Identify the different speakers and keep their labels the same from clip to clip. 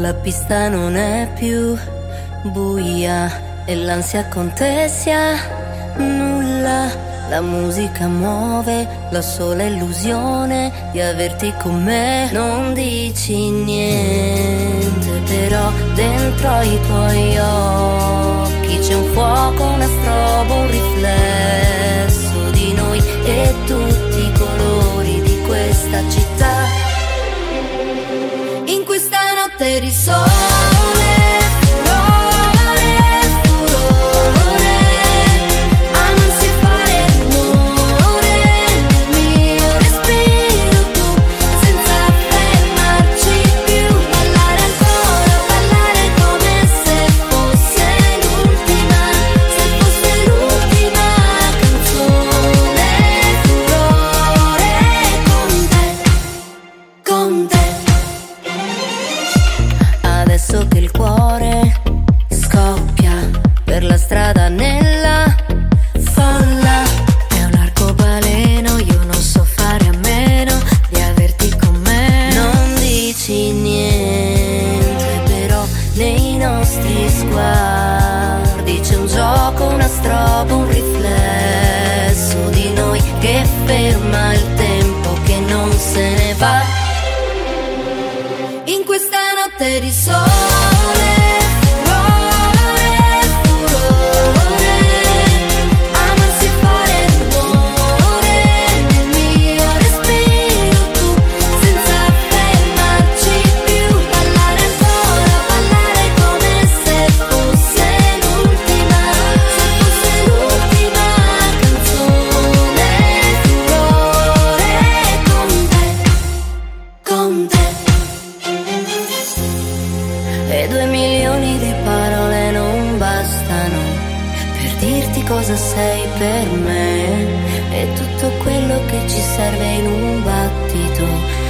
Speaker 1: La pista non è più buia e l'ansia contesia nulla. La musica muove la sola illusione di averti con me. Non dici niente, però dentro i tuoi occhi c'è un fuoco, una strobo, un riflesso di noi e tutti i colori di questa città. In questa notte di sole, furore, furore, ansia fare rumore nel mio respiro, tu senza fermarci più, ballare ancora, ballare come se fosse l'ultima canzone, furore con te. Adesso che il cuore scoppia per la strada nella folla, è un arcobaleno, io non so fare a meno di averti con me. Non dici niente, però nei nostri sguardi c'è un gioco, una strobo, un riflesso di noi che ferma il tempo, che non se ne va. In questa notte di sole, furore, furore, amarsi fare rumore nel mio respiro, tu senza fermarci più, ballare ancora, ballare come se fosse l'ultima canzone, furore con te. E 2 milioni di parole non bastano per dirti cosa sei per me. E tutto quello che ci serve in un battito,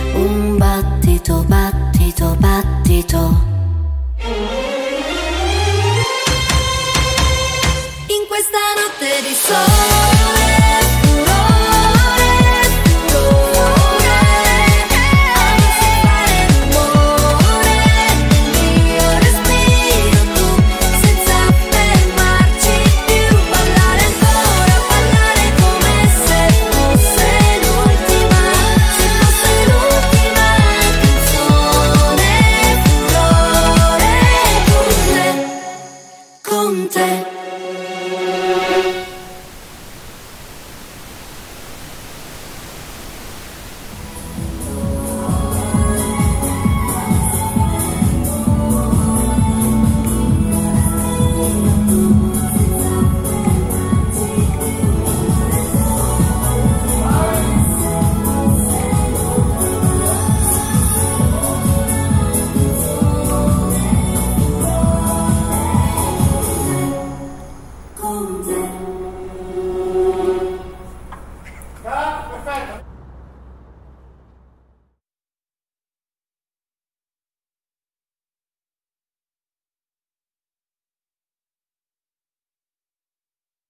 Speaker 1: battito, battito. In questa notte di sole, furore, furore, ansia fare rumore nel mio respiro, tu senza fermarci più, ballare ancora, ballare come se fosse l'ultima canzone, furore con te.